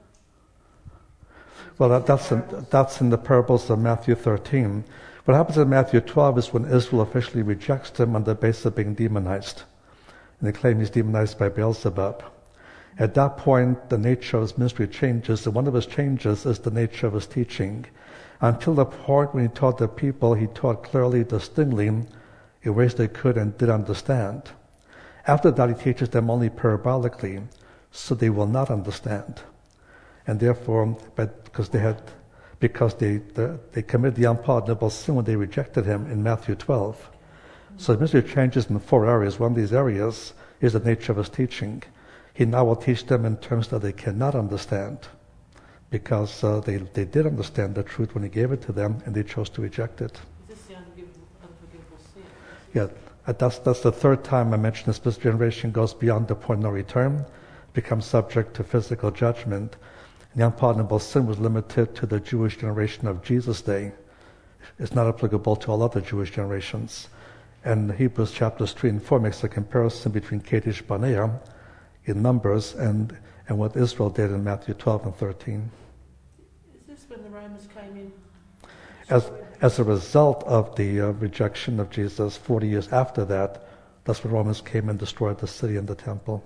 Speaker 1: Well, that, that's, in, that's in the parables of Matthew thirteen. What happens in Matthew twelve is when Israel officially rejects Him on the basis of being demonized. And they claim He's demonized by Beelzebub. At that point, the nature of His ministry changes, and one of His changes is the nature of His teaching. Until the point when He taught the people, He taught clearly, distinctly, in ways they could and did understand. After that, He teaches them only parabolically, so they will not understand. And therefore, but because they had, because they the, they committed the unpardonable sin when they rejected Him in Matthew twelve. So the ministry changes in four areas. One of these areas is the nature of His teaching. He now will teach them in terms that they cannot understand, because uh, they they did understand the truth when He gave it to them, and they chose to reject it.
Speaker 2: Is this the unforgivable, unforgivable sin?
Speaker 1: Yeah, uh, that's that's the third time I mentioned this. This generation goes beyond the point of no return, becomes subject to physical judgment. And the unpardonable sin was limited to the Jewish generation of Jesus' day. It's not applicable to all other Jewish generations. And Hebrews chapters three and four makes a comparison between Kadesh Barnea in Numbers and, and what Israel did in Matthew twelve and thirteen.
Speaker 2: Is this when the Romans came in?
Speaker 1: As, as a result of the uh, rejection of Jesus, forty years after that, that's when Romans came and destroyed the city and the temple.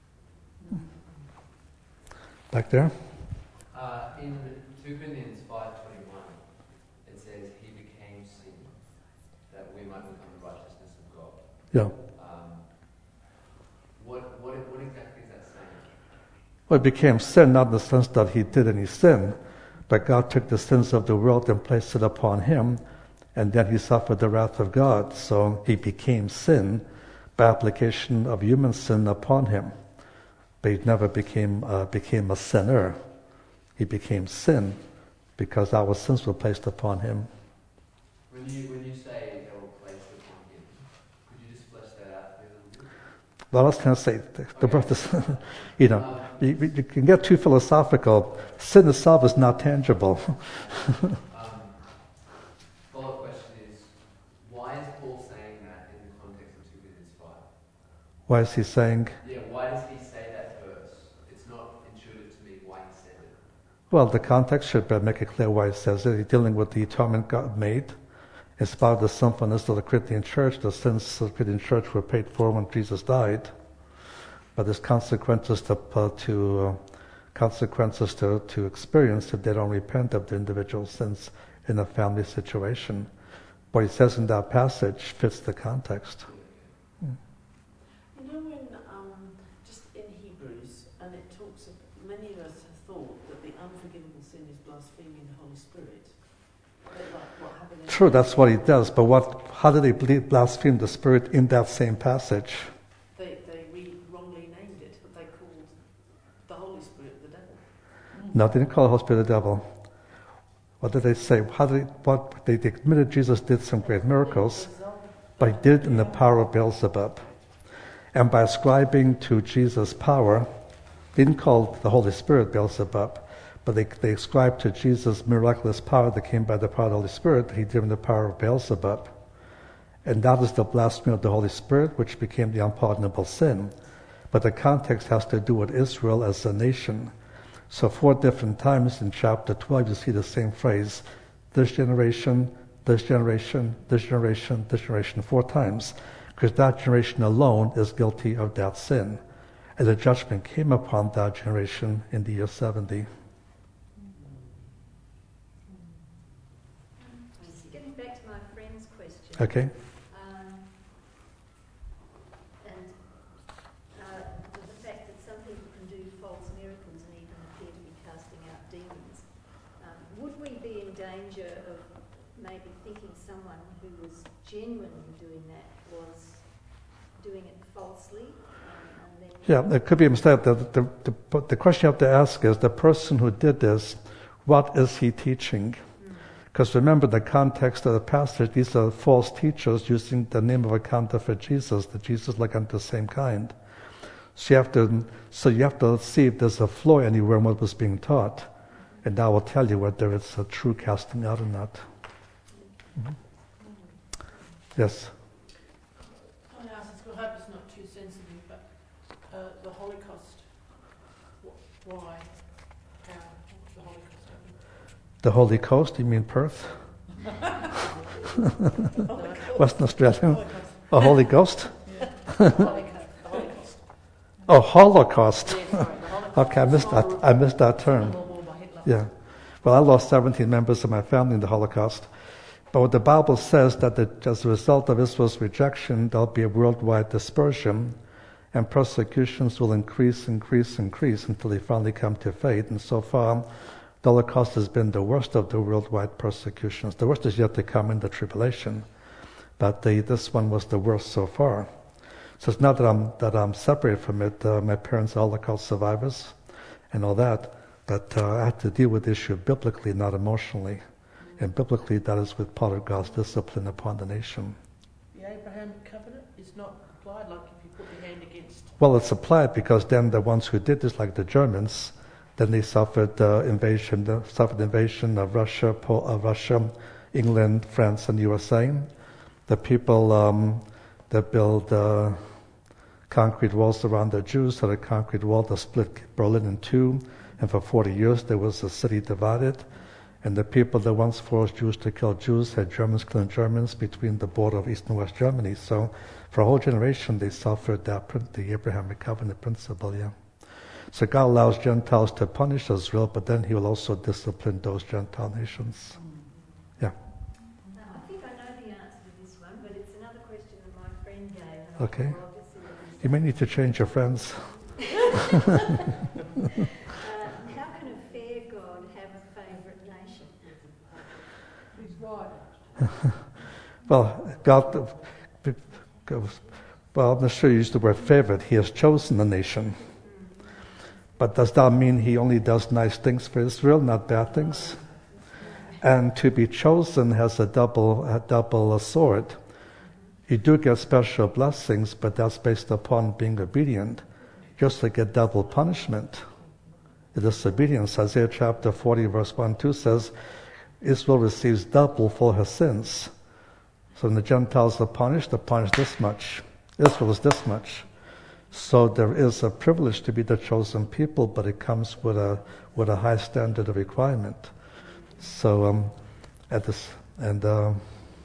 Speaker 1: Back there?
Speaker 3: Uh, in two Corinthians five twenty-one, it says, He became sin, that we might become the righteousness of God.
Speaker 1: Yeah.
Speaker 3: Um, what, what, what exactly is that
Speaker 1: Well, it became sin not in the sense that he did any sin, but God took the sins of the world and placed it upon him, and then he suffered the wrath of God. So he became sin by application of human sin upon him. But he never became uh, became a sinner. He became sin because our sins were placed upon him.
Speaker 3: When you when you say they were placed upon him, could you just flesh that out for me a little bit?
Speaker 1: Well, I was going to say, the, the
Speaker 3: Okay.
Speaker 1: birth is, you know, you, you can get too philosophical. Sin itself is not tangible.
Speaker 3: Um, follow-up question is, why is Paul saying that in the context of two Corinthians five?
Speaker 1: Why is he saying?
Speaker 3: Yeah, why does he say that verse? It's not intuitive to me why he said it.
Speaker 1: Well, the context should make it clear why he says it. He's dealing with the atonement God made. In spite of the sinfulness of the Corinthian church, the sins of the Corinthian church were paid for when Jesus died. But there's consequences to, uh, to uh, consequences to, to experience if they don't repent of the individual sins in a family situation. What he says in that passage fits the context.
Speaker 5: You know when, um, just in Hebrews, and it talks of, many of us have thought that the unforgivable sin is blaspheming the Holy Spirit. But like what happened in
Speaker 1: True, that's what he does, but what? How did he blaspheme the Spirit in that same passage?
Speaker 5: They, they re- wrongly named it, but they called the Holy Spirit the devil.
Speaker 1: No, they didn't call the Holy Spirit the devil. What did they say? How did they, what, they admitted Jesus did some great miracles, but he did it in the power of Beelzebub. And by ascribing to Jesus power, they didn't call the Holy Spirit Beelzebub, but they, they ascribed to Jesus miraculous power that came by the power of the Holy Spirit. He gave him the power of Beelzebub. And that is the blasphemy of the Holy Spirit, which became the unpardonable sin. But the context has to do with Israel as a nation. So four different times in chapter twelve, you see the same phrase, this generation, this generation, this generation, this generation, four times. Because that generation alone is guilty of that sin. And the judgment came upon that generation in the year seventy.
Speaker 7: Just getting back to my friend's question.
Speaker 1: Okay?
Speaker 7: Um, and uh, the fact that some people can do false miracles and even appear to be casting out demons. Um, would we be in danger of maybe thinking someone who was genuinely doing that was doing it falsely? Um, and then
Speaker 1: Yeah, it could be a mistake. The, the, the, but the question you have to ask is, the person who did this, what is he teaching? Because remember the context of the passage, these are false teachers using the name of a counterfeit Jesus, the Jesus like unto the same kind. So you have to, so you have to see if there's a flaw anywhere in what was being taught, and that will tell you whether it's a true casting out or not. Mm-hmm. Yes.
Speaker 2: I ask this, I hope it's not too sensitive, but uh, the Holocaust, wh- why, how, what's the Holocaust happened?
Speaker 1: The Holy Coast, you mean Perth?
Speaker 2: No,
Speaker 1: Western Australia? A Holy Ghost?
Speaker 2: the Holocaust. The Holocaust.
Speaker 1: Oh, Holocaust.
Speaker 2: Yeah, sorry, the Holocaust.
Speaker 1: Okay, I missed that. I missed that term.
Speaker 2: Small war by Hitler.
Speaker 1: Yeah. Well, I lost seventeen members of my family in the Holocaust. But what the Bible says, that the, as a result of Israel's rejection, there'll be a worldwide dispersion, and persecutions will increase, increase, increase until they finally come to faith. And so far, the Holocaust has been the worst of the worldwide persecutions. The worst is yet to come in the tribulation, but the, this one was the worst so far. So it's not that I'm that I'm separated from it. Uh, my parents are Holocaust survivors, and all that, but uh, I have to deal with the issue biblically, not emotionally. And biblically, that is with part of God's discipline upon the nation.
Speaker 2: The Abraham covenant is not applied like if you put your hand against.
Speaker 1: Well, it's applied because then the ones who did this, like the Germans, then they suffered uh, invasion, the suffered invasion of Russia, Pol- uh, Russia, England, France, and U S A. The people um, that built uh, concrete walls around the Jews had a concrete wall that split Berlin in two, and for forty years there was a city divided. And the people that once forced Jews to kill Jews had Germans killing Germans between the border of East and West Germany. So for a whole generation they suffered that, the Abrahamic covenant principle, yeah. So God allows Gentiles to punish Israel, but then he will also discipline those Gentile nations. Yeah.
Speaker 7: Now, I think I know the answer to this one, but it's another question that my friend gave. And I
Speaker 1: Okay.
Speaker 7: thought, well, I'll just see what he
Speaker 1: You may need to change your friends.
Speaker 7: how can a fair God have a favourite nation?
Speaker 4: He's right.
Speaker 1: Well, God, well, I'm not sure you use the word favourite. He has chosen the nation. But does that mean he only does nice things for Israel, not bad things? And to be chosen has a double, a double sword. You do get special blessings, but that's based upon being obedient. You also get double punishment. The disobedience, Isaiah chapter forty, verse one, two says, Israel receives double for her sins. So when the Gentiles are punished, they're punished this much. Israel is this much. So there is a privilege to be the chosen people, but it comes with a with a high standard of requirement. So um, at this and uh,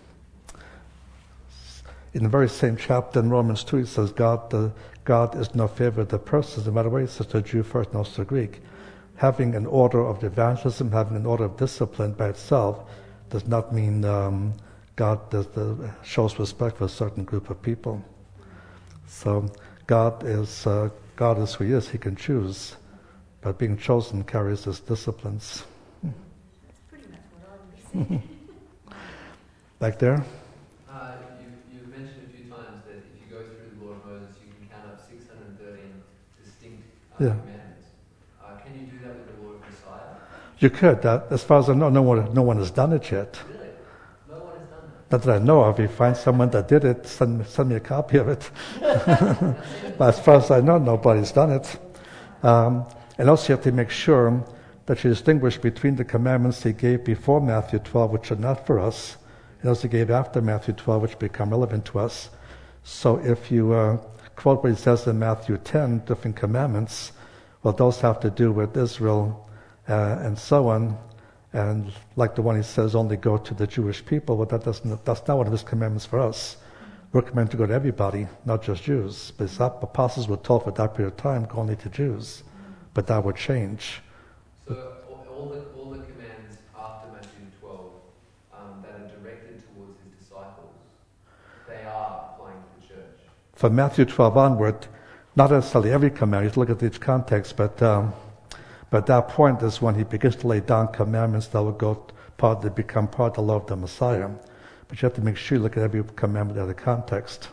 Speaker 1: in the very same chapter in Romans two, it says God the God is no favor of the persons. No matter what, it says to Jew first, and also Greek. Having an order of evangelism, having an order of discipline by itself, does not mean um, God does the, shows respect for a certain group of people. So God is uh, God is who He is. He can choose, but being chosen carries His disciplines.
Speaker 7: Pretty much what I would be saying.
Speaker 1: Back there.
Speaker 3: Uh, you've, you've mentioned a few times that if you go through the law of Moses, you can count up six hundred thirteen distinct uh,
Speaker 1: Yeah.
Speaker 3: commandments. Uh, can you do that with the law of Messiah?
Speaker 1: You could. Uh, as far as I know, no one no one has done it yet.
Speaker 3: Really? No one has done that.
Speaker 1: Not that I know of. If you find someone that did it, send, send me a copy of it. But as far as I know, nobody's done it. Um, and also you have to make sure that you distinguish between the commandments He gave before Matthew twelve, which are not for us, and those He gave after Matthew twelve, which become relevant to us. So if you uh, quote what He says in Matthew ten, different commandments, well, those have to do with Israel uh, and so on. And like the one He says, only go to the Jewish people. Well, that doesn't, that's not one of His commandments for us. We're commanded to go to everybody, not just Jews. But His apostles were told for that period of time, go only to Jews. But that would change.
Speaker 3: So all, all the all the commands after Matthew twelve um, that are directed towards His disciples, they are applying to the church.
Speaker 1: From Matthew twelve onward, not necessarily every command, you have to look at each context, but um, but that point is when He begins to lay down commandments that will go part, that become part of the law of the Messiah. But you have to make sure you look at every commandment out of context.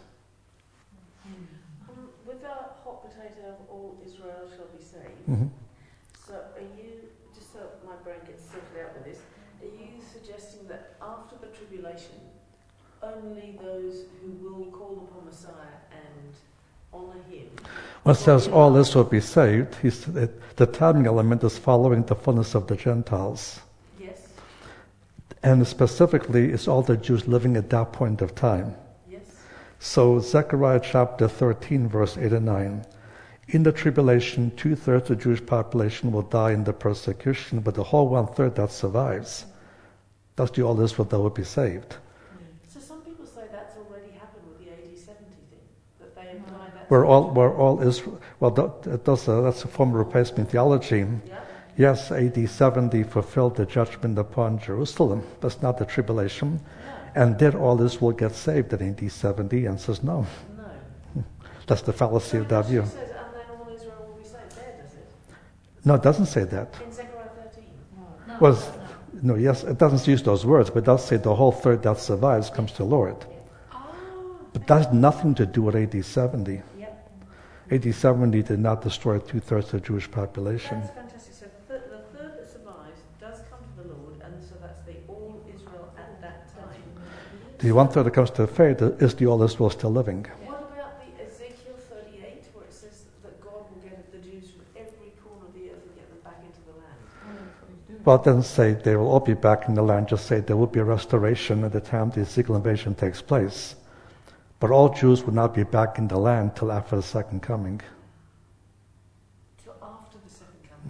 Speaker 5: Um, with our hot potato of all Israel shall be saved,
Speaker 1: Mm-hmm.
Speaker 5: so are you, just so my brain gets sorted out with this, are you suggesting that after the tribulation, only those who will call upon Messiah and honour Him?
Speaker 1: When it says all this will be saved, he's, it, the timing element is following the fullness of the Gentiles.
Speaker 5: Yes,
Speaker 1: And specifically, it's all the Jews living at that point of time.
Speaker 5: yes.
Speaker 1: So Zechariah chapter thirteen, verse eight and nine. In the tribulation, two-thirds of the Jewish population will die in the persecution, but the whole one-third that survives, that's the all Israel that will be saved.
Speaker 5: So some people say that's already happened with the A D seventy thing, that they have died. That's
Speaker 1: We're all, we're all Israel. Well, that, that's, a, that's a form of replacement theology.
Speaker 5: Yeah.
Speaker 1: Yes, A D seventy fulfilled the judgment upon Jerusalem. That's not the tribulation.
Speaker 5: No.
Speaker 1: And did all Israel get saved in A D seventy? And says no.
Speaker 5: No.
Speaker 1: That's the fallacy of that
Speaker 5: It
Speaker 1: view.
Speaker 5: says, and then all Israel will be saved. There, does it?
Speaker 1: No, it doesn't say that.
Speaker 5: In Zechariah thirteen.
Speaker 7: No,
Speaker 1: Was
Speaker 7: no,
Speaker 1: no, yes, it doesn't use those words, but it does say the whole third that survives comes to the Lord.
Speaker 5: Ah.
Speaker 1: But that has nothing to do with A D seventy.
Speaker 5: Yep.
Speaker 1: A D seventy did not destroy two-thirds of the Jewish population.
Speaker 5: That's fantastic. So the, the third that survives does come to the Lord, and so that's the all Israel at that time.
Speaker 1: The one-third that comes to faith is the all Israel still living.
Speaker 5: What about the Ezekiel thirty-eight, where it says that God will get the Jews from every corner of the earth and get them back into the land?
Speaker 1: Well, it doesn't say they will all be back in the land, just say there will be a restoration at the time the Ezekiel invasion takes place. But all Jews will not be back in the land till after the second coming.
Speaker 5: Till after the second coming.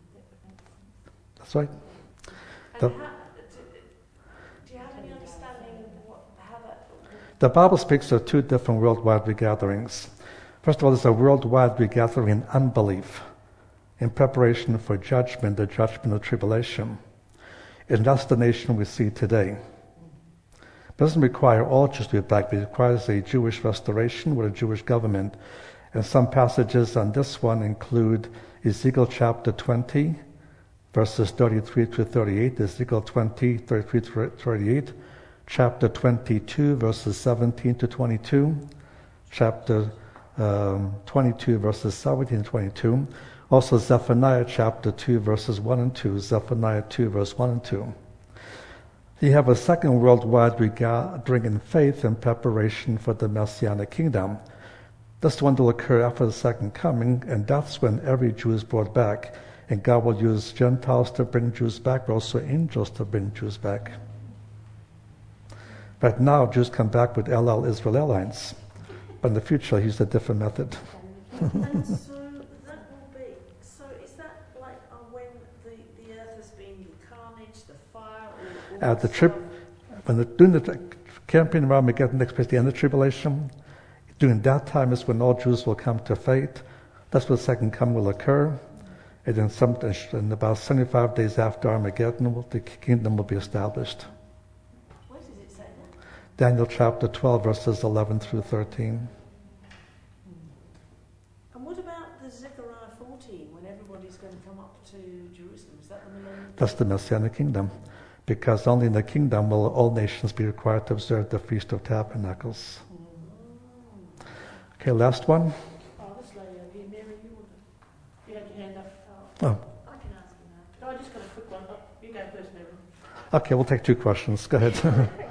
Speaker 1: That's right.
Speaker 5: And
Speaker 1: The-
Speaker 5: how, do, do you have any understanding what, how that...
Speaker 1: The Bible speaks of two different worldwide regatherings. First of all, there's a worldwide regathering in unbelief, in preparation for judgment, the judgment of tribulation. And that's the nation we see today. It doesn't require all Jews to be back, but it requires a Jewish restoration with a Jewish government And some passages on this one include Ezekiel chapter twenty, verses thirty-three to thirty-eight, Ezekiel twenty, thirty-three to thirty-eight, chapter twenty-two, verses seventeen to twenty-two, chapter um, twenty-two, verses seventeen to twenty-two, also Zephaniah chapter two, verses one and two, Zephaniah two, verse one and two. You have a second worldwide regathering in faith in preparation for the Messianic kingdom. This one will occur after the second coming, and that's when every Jew is brought back. And God will use Gentiles to bring Jews back, but also angels to bring Jews back. But now Jews come back with El Al Israel Airlines. But in the future, he'll use a different method.
Speaker 5: And so that will be, so is that like uh, when the, the earth has been the carnage, the fire, or, or
Speaker 1: At the trip, when they're doing the camping around Armageddon, next the end of the tribulation, during that time is when all Jews will come to faith. That's when the second coming will occur. And then some, in about seventy-five days after Armageddon, the kingdom will be established.
Speaker 5: Where does it say that?
Speaker 1: Daniel chapter twelve, verses eleven through thirteen.
Speaker 5: And what about the Zechariah fourteen, when everybody's going to come up to Jerusalem? Is that the millennium?
Speaker 1: That's the Messianic kingdom. Because only in the kingdom will all nations be required to observe the Feast of Tabernacles.
Speaker 5: Mm.
Speaker 1: Okay, last one.
Speaker 2: Oh, this lady over here, Mary, you, want to, you had your hand up.
Speaker 1: Oh,
Speaker 7: I can ask you now.
Speaker 2: No, I just got a quick one. Oh, you go first, Mary.
Speaker 1: okay, we'll take two questions. Go ahead.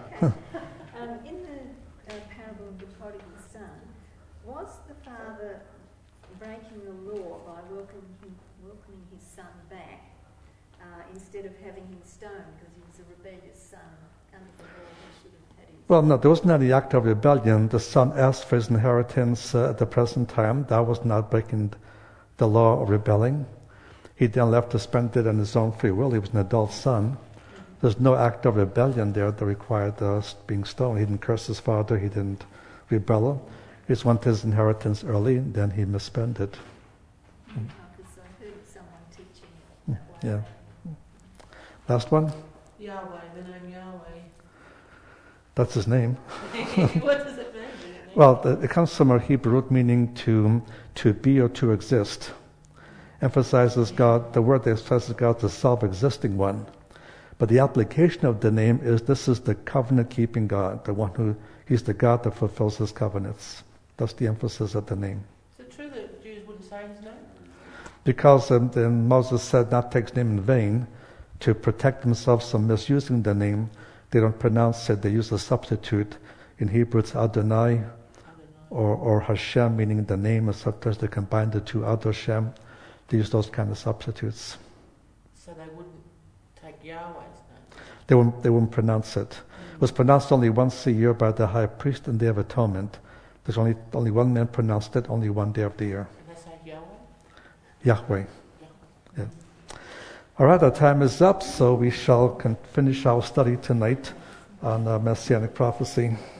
Speaker 7: Um, in the uh, parable of the prodigal son, was the father breaking the law by welcoming, him, welcoming his son back uh, instead of having him stoned because he was a rebellious son under the law? He should have had him.
Speaker 1: Well, no, there wasn't any act of rebellion. The son asked for his inheritance uh, at the present time. That was not breaking the law or rebelling. He then left to spend it on his own free will. He was an adult son. There's no act of rebellion there that required uh, being stoned. He didn't curse his father. He didn't rebel. He just wanted his inheritance early, and then he misspent it.
Speaker 7: Because I heard someone teaching it that way.
Speaker 1: Yeah. Last one?
Speaker 2: Yahweh, the name Yahweh.
Speaker 1: That's his name.
Speaker 2: What does it mean?
Speaker 1: Well, it comes from a Hebrew root meaning to to be or to exist. Emphasizes God, the word that expresses God, the self-existing one. But the application of the name is this is the covenant-keeping God, the one who, he's the God that fulfills his covenants. That's the emphasis of the name.
Speaker 2: Is it true that Jews wouldn't say his name?
Speaker 1: Because um, then Moses said not to take his name in vain, to protect themselves from misusing the name, they don't pronounce it, they use a substitute. In Hebrew it's Adonai or, or Hashem, meaning the name, and sometimes they combine the two, Adoshem. They use those kind of substitutes.
Speaker 2: So they wouldn't take Yahweh's name?
Speaker 1: They wouldn't, they wouldn't pronounce it. It was pronounced only once a year by the high priest in Day of Atonement. There's only only one man pronounced it, only one day of the year.
Speaker 2: And they say Yahweh?
Speaker 1: Yahweh. Yeah. All right, our time is up, so we shall con- finish our study tonight on uh, Messianic prophecy.